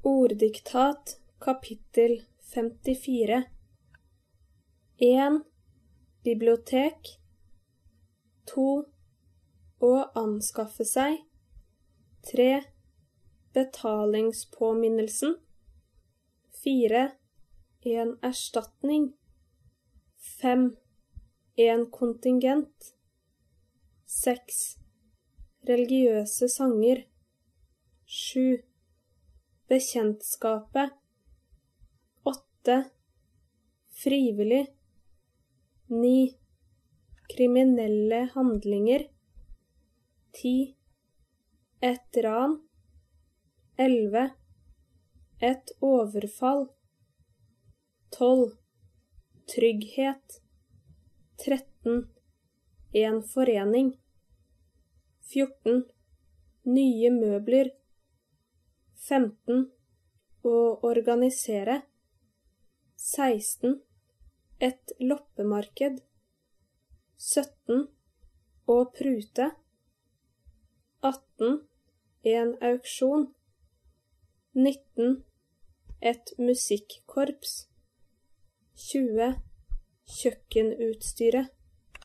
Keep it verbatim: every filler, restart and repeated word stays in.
Orddiktat kapittel femtifire. en. Bibliotek. to. Å anskaffe seg. tre. Betalingspåminnelsen. fire. En erstatning. fem. En kontingent. seks. Religiøse sanger. sju. Bekjentskapet. åtte. Frivillig. ni. Kriminelle handlinger. ti. Et ran. elleve. Et overfall. tolv. Trygghet. tretten. En forening. fjorten. Nye møbler. femten. Å organisere. seksten. Et loppemarked. sytten. Å prute. atten. En auksjon. nitten. Et musikkorps. tjue. Kjøkkenutstyret.